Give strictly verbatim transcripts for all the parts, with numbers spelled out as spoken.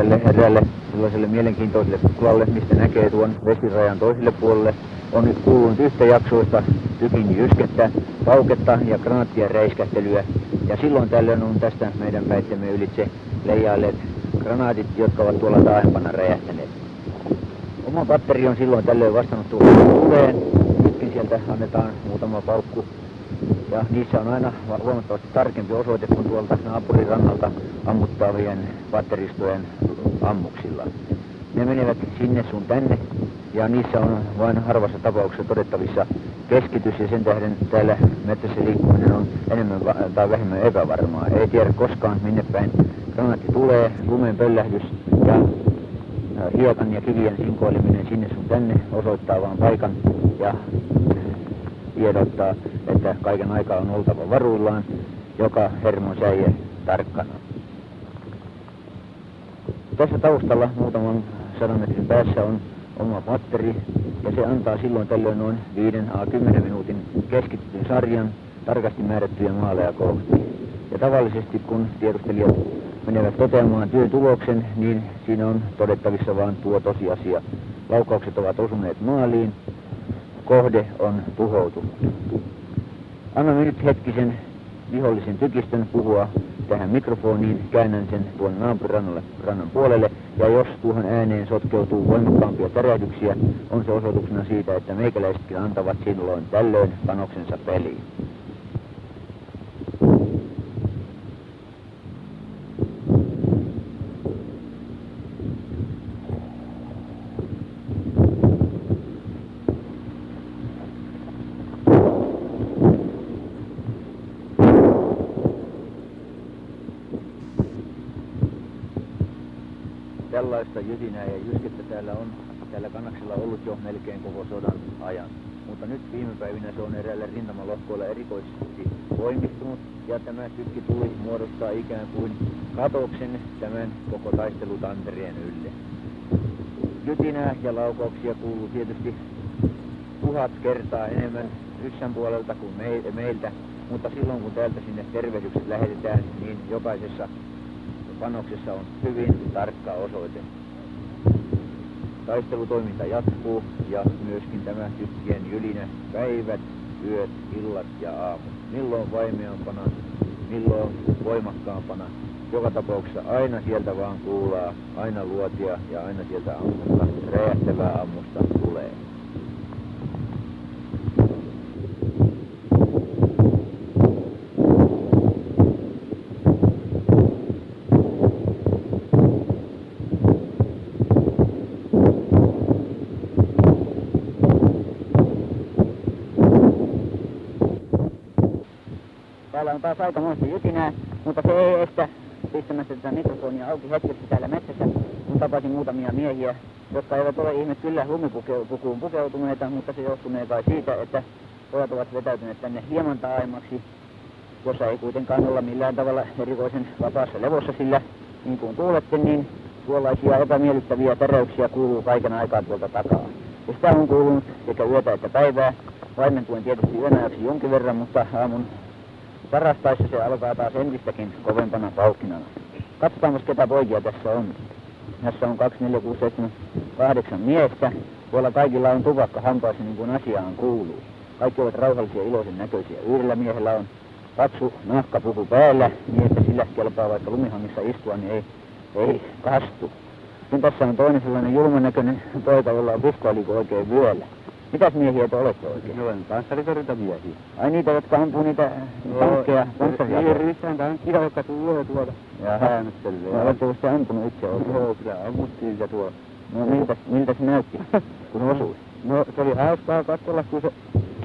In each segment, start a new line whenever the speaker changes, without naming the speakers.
tälle eräälle sellaiselle mielenkiintoiselle kuklalle, mistä näkee tuon vesirajan toiselle puolelle, on nyt kuulunut yhtä jaksoista tykin jyskettä, pauketta ja granaattien räiskähtelyä. Ja silloin tällöin on tästä meidän päittämme ylitse leijailleet granaatit, jotka ovat tuolla taaempana räjähtäneet. Oma patteri on silloin tällöin vastannut tuleen. Nytkin sieltä annetaan muutama paukku. Ja niissä on aina huomattavasti tarkempi osoite kuin tuolta naapurirannalta ammuttavien patteristojen ammuksilla. Ne menevät sinne sun tänne ja niissä on vain harvassa tapauksessa todettavissa keskitys ja sen tähden täällä metsässä liikkuminen on enemmän tai vähemmän epävarmaa. Ei tiedä koskaan minne päin granaatti tulee, lumen pöllähdys ja hiekan ja kivien sinkoileminen sinne sun tänne osoittaa vaan paikan ja tiedottaa, että kaiken aikaa on oltava varuillaan, joka hermon säie tarkkana. Tässä taustalla muutaman sadan metrin päässä on oma patteri ja se antaa silloin tällöin noin viiden a kymmenen minuutin keskittyn sarjan tarkasti määrättyjä maaleja kohti. Ja tavallisesti kun tiedustelijat menevät toteamaan työtuloksen, niin siinä on todettavissa vain tuo tosiasia. Laukaukset ovat osuneet maaliin, kohde on tuhoutunut. Annamme nyt hetkisen vihollisen tykistön puhua tähän mikrofoniin, käännän sen tuon naapurirannan puolelle, ja jos tuohon ääneen sotkeutuu voimakkaampia tärähdyksiä, on se osoituksena siitä, että meikäläisetkin antavat silloin tällöin panoksensa peliin. Tällaista jytinää ja jyskettä täällä on tällä kannaksella ollut jo melkein koko sodan ajan. Mutta nyt viime päivinä se on eräällä rintamalohkoilla erikoisesti voimistunut ja tämä tykki tuli muodostaa ikään kuin katoksen tämän koko taistelutantereen ylle. Jytinää ja laukauksia kuuluu tietysti tuhat kertaa enemmän ryssän puolelta kuin me meiltä, mutta silloin kun täältä sinne tervehdykset lähetetään, niin jokaisessa panoksessa on hyvin tarkka osoite. Taistelutoiminta jatkuu ja myöskin tämä tykkien jylinä päivät, yöt, illat ja aamut. Milloin vaimeampana, milloin voimakkaampana. Joka tapauksessa aina sieltä vaan kuulaa, aina luotia ja aina sieltä ammusta, räjähtävää ammusta tulee. Täällä on taas aikamoista jytinää, mutta se ei estä pistämästä tätä mikrofonia auki hetkeksi täällä metsässä, kun tapasin muutamia miehiä, jotka eivät ole ihme kyllä lumipukuun pukeutuneita, mutta se johtunee kai siitä, että pojat ovat vetäytyneet tänne hieman taaemmaksi, jossa ei kuitenkaan olla millään tavalla erikoisen vapaassa levossa, sillä niin kuin kuulette, niin tuollaisia epämiellyttäviä täräyksiä kuuluu kaiken aikaa tuolta takaa. Ja sitä on kuulunut sekä yötä että päivää, vaimentuen tietysti yön ajaksi jonkin verran, mutta aamun parastaessa se alkaa taas entistäkin kovempana paukkinana. Katsotaan, ketä poikia tässä on. Tässä on kaksi, neljä, kuusi, seitsemän, kahdeksan miestä. Tuolla kaikilla on tupakka hampaissa niin kuin asiaan kuuluu. Kaikki ovat rauhallisia ja iloisen näköisiä. Yhdellä miehellä on paksu nahkapuku päällä, niin että sillä kelpaa vaikka lumihangissa istua, niin ei, ei kastu. Sitten tässä on toinen sellainen julman näköinen poika, jolla on pistooliku oikein vyöllä. Mitäs miehiä te olette oikein?
Ne on panssaritorjuntamiehiä.
Ai niitä, jotka ampuu niitä tankkeja, panssaria?
Niin, ryssään tankkia, jotka tulee tuolta häänöttelee.
No, oletteko sitten ampunut itse oikein?
Joo, kyllä ammuttiin sitä tuolla.
No miltä, miltä se näytti, kun osui?
No se oli hauskaa katsella, kun se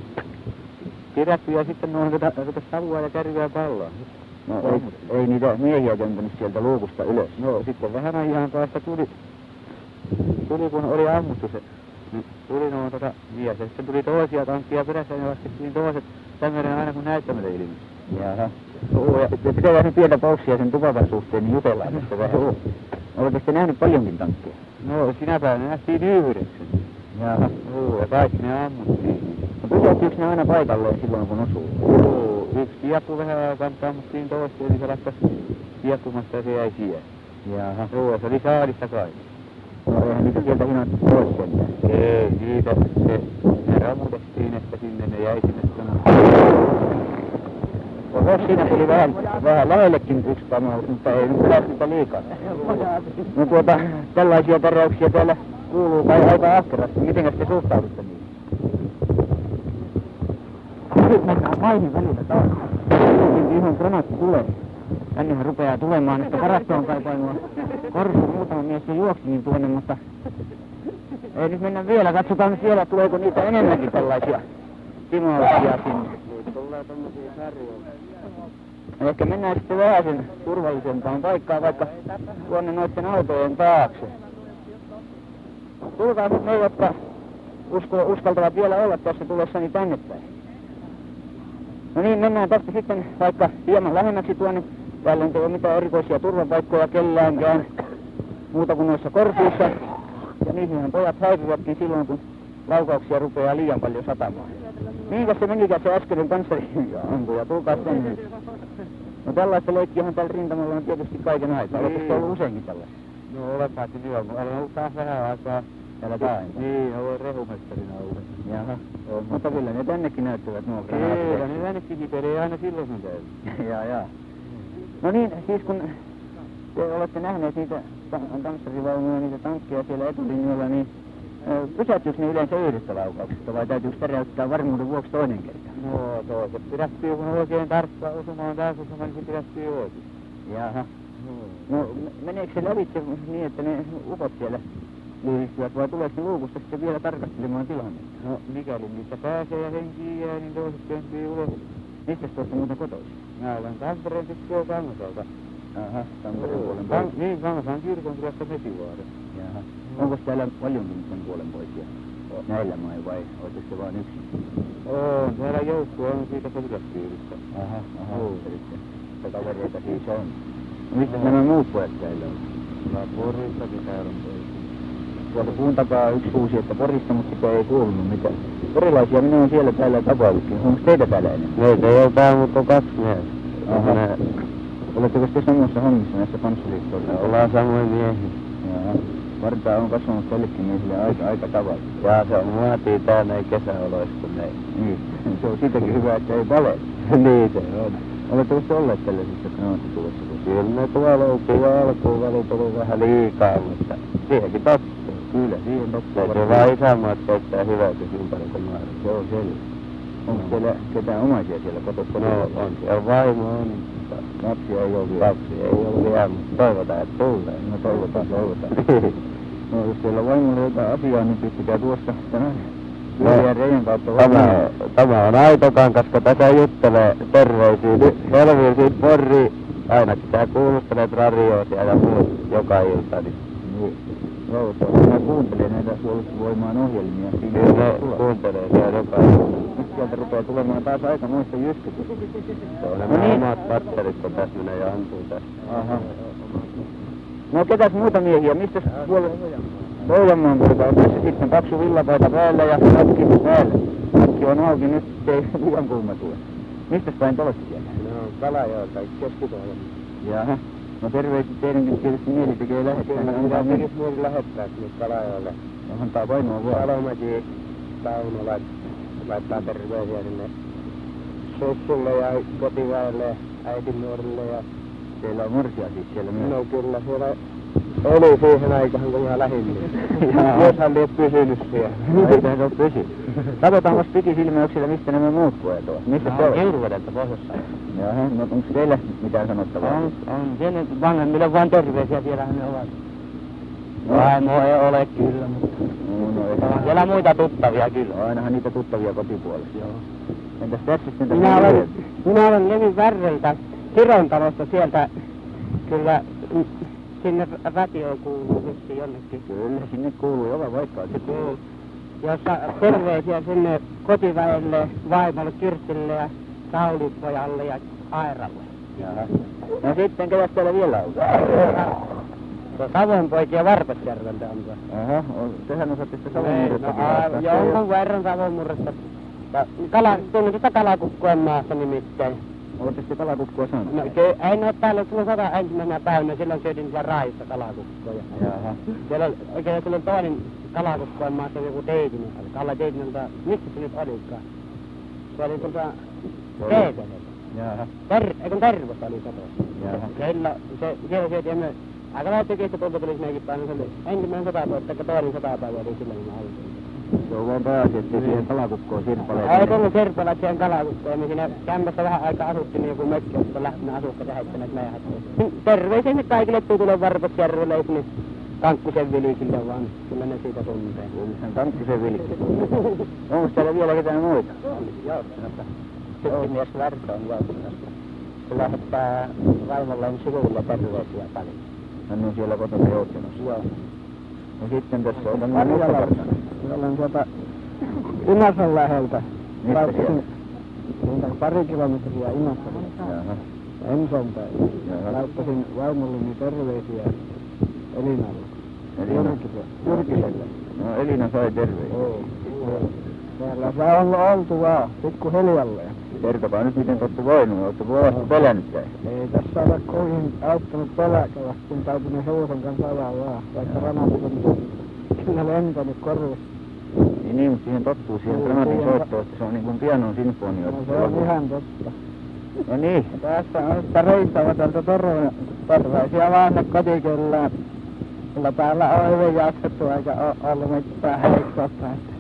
kirätty ja sitten noin rupesi savua ja kärryä palloa.
No ei, ei niitä miehiä tömpänyt sieltä luukusta ylös.
No sitten vähän ajan päästä tuli, tuli kun oli ammuttu se. Niin tuli noin tota mies ja sitten tuli toisia tankkia perässä ja laskettiin toiset tämmöinen aina kun näyttämällä ilmi.
Jaha. Oo, ja pitää nyt pientä pauksia sen tupakan suhteen, niin jutellaan tästä vähän. Oo. Oletteko te nähnyt paljonkin tankkeja?
No sinä päivänä nähtiin yhdeksän.
Jaha.
Oo, ja kaikki ne ammuttiin.
No pysähtyykö ne aina paikalleen silloin kun osuu?
Joo, yksi kieppu vähän aikaa, mutta ammuttiin toista, eli se lakkasi kieppumatta ja se jäi siihen. Jaha. Joo, se oli saadista kai.
No eihän niitä sieltä hinat pois sentään.
Ei, niitä se, ne ramutettiin, että sinne ne jäi sinne tuonne.
No siinä tuli vähän, vähän lähellekin yksi pamaus, mutta ei nyt pitäisi niitä liikaa. No tuota, tällaisia täräyksiä täällä kuuluu kai aika ahkerasti. Mitenkäs te suhtaudutte niihin? Nyt mennään mainin välillä taas. Ihan granaatti tulee. Tännehän rupeaa tulemaan, että varastoon kaipailua. Korsu muutama mies jo juoksi niin tuonne, mutta ei nyt mennä vielä. Katsotaan nyt vielä, tuleeko niitä enemmänkin tällaisia timouksia sinne.
Niitä tulee tommosia sarjoja.
Ehkä mennään sitten vähän sen turvallisempaan paikkaan, vaikka tuonne noiden autojen taakse. Tulkaa nyt ne, jotka usko, uskaltavat vielä olla tässä tulossani tänne päin. No niin, mennään tästä sitten vaikka hieman lähemmäksi tuonne. Täällä ei ole mitään erikoisia turvapaikkoja kelläänkään muuta kuin noissa korsuissa. Ja niihinhän pojat häipyvätkin silloin, kun laukauksia rupeaa liian paljon satamaan. Mihinkäs se menikään se äskeinen panssariampuja? Tulkaa tänne. No tällaista leikkiähän täällä rintamalla on tietysti kaiken aikaa. Oletteko niin ollut useinkin tällaista?
No olen päätti hyvä, mutta olen ollut taas vähän aikaa.
Täällä taempaa?
Niin, olen rehumestarina ollut.
Jaha. On, mutta kyllä ne tännekin näyttävät nuo granaatit.
Kyllä, ne tännekin hitelee aina silloin kun käy.
Jaa, jaa. No niin, siis kun te olette nähneet niitä tanssarivaunuja, niitä tankkeja siellä etulinjoilla, niin pysähtyykö ne yleensä yhdestä laukauksesta vai täytyykö täräyttää varmuuden vuoksi toinen kerta?
No toiset pidättyy, kun oikein tarkkaan osumaan taas osuma, niin se pidättyy oikein.
Jaha. No meneekö se lävitse niin, että ne ukot siellä liivistyvät vai tuleeko ne luukusta sitten vielä tarkastelemaan tilannetta?
No mikäli niistä pääsee ja henkiin jää, niin toiset pentyy ulos.
Mistä tuosta muuten kotoisin?
Mä olen Tampereen tykkää Kangasalta.
Aha, Tampereen puolen
Kan,
poikia.
niin, Kangasan kirkon kylästä Mesivaara.
Jaha. Onko täällä paljonkin sen puolen poikia? Näillä mailla vai oletko se vain yksin?
On, täällä joukkue on siitä sotilaspiiristä.
Aha, aha. Oh. Eli kavereita siis on. No mistä nämä muut pojat täällä on?
No Poristakin täällä on poikia.
Tuolta puun takaa yksi huusi, että Porista, mutta sitä ei kuulunut mitään. Porilaisia minä olen siellä täällä tapaillutkin. Onko teitä täällä enemmän?
Meitä ei ole täällä, mutta on kaksi miestä.
Aha. Ne... Oletteko te samoissa hommissa näissä panssaliittoissa?
Ollaan samoin miehiä.
Jaa. Vartaa on kasvanut tällekin miehille aika, aika tavalla.
Jaa, se on muotia täällä ei kesäoloissa kuin ne.
Niin. Se on siitäkin hyvä, että ei vale.
Niin se on.
Oletteko te olleet tällaisissa granaattitulossa?
Kyllä ne tuolla loukuu ja alkuun välit ollut vähän liikaa, mutta siihenkin tottuu.
Kyllä, siihen tottuu.
Täytyy vaan isänmaat käyttää hyväksi ympäri kuin maailma.
Se on selvä. Onko teillä ketään omaisia siellä kotossa?
No on, siellä vaimo on.
Lapsia ei ole vielä.
Lapsia ei ole vielä, mutta toivotaan, että tulee.
No toivotaan, toivotaan. No jos teillä vaimolla jotain asiaa, niin pystykää tuossa tämän pyörien reiän kautta
tämä, tämä on Aitokangas, kun tässä juttelee terveisiä. Helviin siitä Porriin. Ainakin tää kuulustelet radioosia ja muut joka ilta. Niin.
Niin. Joo, minä kuuntelen näitä puolustusvoimaan ohjelmia. Siinä
Kyllä ne kuuntelee siellä joka ilta.
Nyt sieltä rupeaa tulemaan taas aika muista jyskytystä.
Se on nämä niin. Omat patterit, kun tässä menee ja ampuu tässä.
Aha. No ketäs muita miehiä? Mistäs puolella? Pohjanmaan puolta on tässä sitten paksu villapaita päällä ja nakki päällä. Nakki on auki nyt, ei liian kuuma tule. Mistäs päin te olette siellä?
No Kalajoelta, Keski-Pohjanmaan.
Jaha. No terveiset teidänkin tietysti mieli tekee lähettää.
Kyllä, minä tekis mieli lähettää sinne Kalajoelle.
No antaa painoa vaan.
Salomäki Tauno lait, laittaa terveisiä sinne sussulle ja kotiväelle ja äitin nuorille ja...
Teillä on morsia siis siellä myös?
No kyllä, siellä oli siihen aikaan, kun mä lähdin. Jos hän ei pysynyt siellä.
Eikä se ole pysynyt. Katsotaanpas pikisilmäyksillä, mistä nämä muut pojat ovat. Mistä se on?
Kiuruvedeltä pohjossa.
Jaha, no onko teillä mitään sanottavaa?
On, on. Siellä vanhemmille vaan terveisiä, siellähän ne ovat. Vaimo ei ole kyllä, mutta...
No, no, ei.
On siellä muita tuttavia kyllä.
No, ainahan niitä tuttavia kotipuolessa.
Joo.
Entäs tässä sitten?
Minä olen, minä olen Levi Värreltä, Kiron talosta sieltä, kyllä sinne ratioon kuuluu vissi jonnekin.
Kyllä, sinne kuuluu joka paikkaan. Se kuuluu.
Jossa terveisiä sinne kotiväelle, vaimolle Kirstille ja Saulipojalle ja Airalle.
Jaha. No sitten, ketäs täällä vielä on?
Savonpoikia Varpasjärveltä on tuo.
Aha, tehän osaatte sitä Savonmurretta.
No, jonkun verran Savonmurretta. Kala, tunnen sitä Kalakukkojen maassa nimittäin.
Oletteko te kalakukkoa saanut?
No ke, en ole täällä tullut sata ensimmäisenä päivänä, silloin syötin siellä Raahissa kalakukkoja.
Jaha.
Siellä on oikein silloin toinen kalakukkojen maassa joku Teitinen. Kalle Teitinen, mutta miksi se nyt olikaan? Se oli tuolta Teeteleltä.
Jaha.
Ter, eikun Tervosta oli kotoa.
Jaha.
Siellä, se, siellä syötiin me aika lailla tykistä tuolta tulisi meidänkin päivänä. Se oli ensimmäinen sata vuotta, että toinen sata päivä oli silloin, kun mä olin.
Se on vaan pääasi, ettei siihen kalakukkoon sirpaleen.
Ei tullut sirpaleet siihen kalakukkoon, me siinä kämpässä vähän aikaa asuttiin niin joku mökki, josta lähtinä asukka lähettäneet meidän hattiin. Terveisiä nyt kaikille Tuutulen Varpasjärvelle, ei sinne Kankkusen Vilikille vaan, kyllä ne siitä tuntee.
Sen Kankkusen Vilikki. Onko täällä vielä ketään muita?
Joutsenasta. Tykkimies Värtö on Joutsenasta. Se lähettää vaimolleen sivuille terveisiä paljon.
Hän on siellä kotona Joutsenossa.
Joo.
Ja sitten tässä on tämmöinen mustakartana.
Olen tuota Inasan läheltä.
Mistä siellä?
Siitä pari kilometriä Inasan.
Jaha.
Enson päin.
Jaha.
Laittasin vaimolleni terveisiä Elinalle.
Elina.
Jyrkiselle.
No Elina sai terveisiä.
Joo. Täällä se on oltu vaan, pikku hiljalleen.
Kertokaa nyt miten te olette voinut, olette kovasti pelännyt täällä.
Ei tässä ole kovin auttanut peläkällä, kun täytyy ne hevosen kanssa ajaa vaan, vaikka ranaatit on kyllä lentänyt korvissa.
Niin, niin, mutta siihen tottuu siihen granaatin soittoon, että se on niin kuin pianon sinfonio.
No se on ihan totta.
No niin.
Tässä on sitä reissavatalta terveisiä vaan ne kotikellään. Kyllä täällä on hyvin jaksettu eikä ole ollut mitään heikkoa päästä.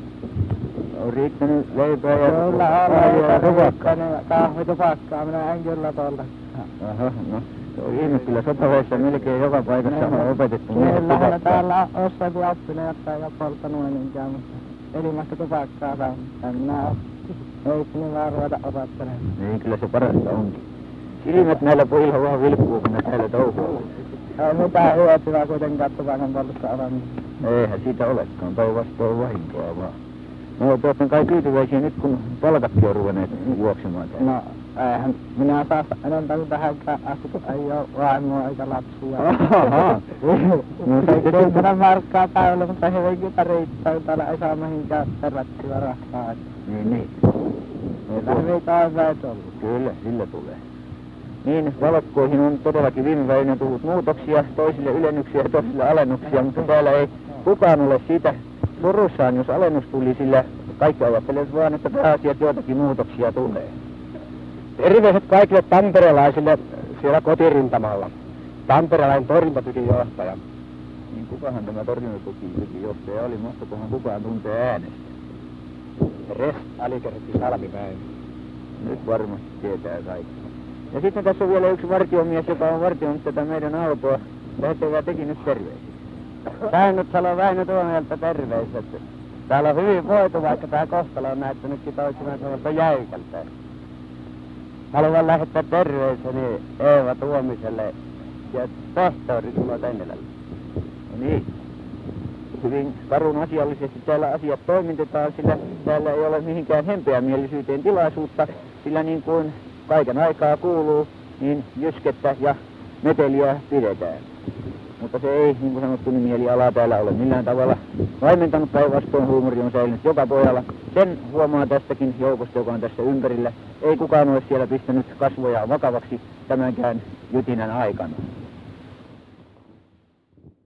On riittänyt leipää ja
Kyllä on leipää, tupakkaa, kahvi, tupakkaa, minä en kyllä tuolta.
Aha, no se on ihme kyllä sotaveissa melkein joka paikassa on opetettu miehet
Kyllä
tupakkaa.
täällä on jossakin oppineet, jotka ei ole polttanut minkään, mutta elimästä tupakkaa saa. En minä ole. Ei sinne vaan ruveta opettelemaan.
Niin, kyllä se parasta onkin. Silmät näillä pojilla vaan vilkkuu, kun ne täällä touhuaa.
Ei mitään hyötyä kuitenkaan tupakan poltosta ole.
Eihän siitä olekaan, päinvastoin vahinkoa vaan. No, te olette kai tyytyväisiä nyt, kun palkatkin on ruvenneet juoksemaan täällä.
No, eihän minä saa enempää kuin tähänkään asti, ei ole vaimoa eikä lapsia.
Ahaa.
No seitsemän markkaa päivällä, mutta hyvinkin riittää, täällä ei saa mihinkään tervettyä rahaa.
Niin, niin.
Meillä on hyvin päivät ollut.
Kyllä, sillä tulee. Niin, valokkoihin on todellakin viime päivinä tullut muutoksia, toisille ylennyksiä ja toisille alennuksia, mutta täällä ei kukaan ole siitä surussaan, jos alennus tuli, sillä kaikki ajattelevat vaan, että pääasiat joitakin muutoksia tulee.
Terveiset kaikille tamperelaisille siellä kotirintamalla. Tamperelainen torjuntatykin johtaja.
Niin kukahan tämä torjuntatykin johtaja oli, mahtokohan kukaan tuntee äänestä?
Res Alikertti Salmipäin.
Nyt varmasti tietää kaikki. Ja sitten tässä on vielä yksi vartiomies, joka on vartioinut tätä meidän autoa. Lähettäkää teki nyt terveisiä.
Säinnötsalo Väinö Tuomioelta terveiset. Täällä on hyvin voitu, vaikka tää kohtalo on näyttänytkin toisinaan sellaista jäykältä. Haluan lähettää terveiseni Eeva Tuomiselle ja tohtori Timo Tennelälle.
No niin. Hyvin karun asiallisesti täällä asiat toimitetaan, sillä täällä ei ole mihinkään hempeämielisyyteen tilaisuutta, sillä niin kuin kaiken aikaa kuuluu, niin jyskettä ja meteliä pidetään. Mutta se ei, niin kuin sanottu, niin mielialaa täällä ole millään tavalla vaimentanut, päinvastoin huumori on säilynyt joka pojalla. Sen huomaa tästäkin joukosta, joka on tässä ympärillä. Ei kukaan ole siellä pistänyt kasvojaan vakavaksi tämänkään jytinän aikana.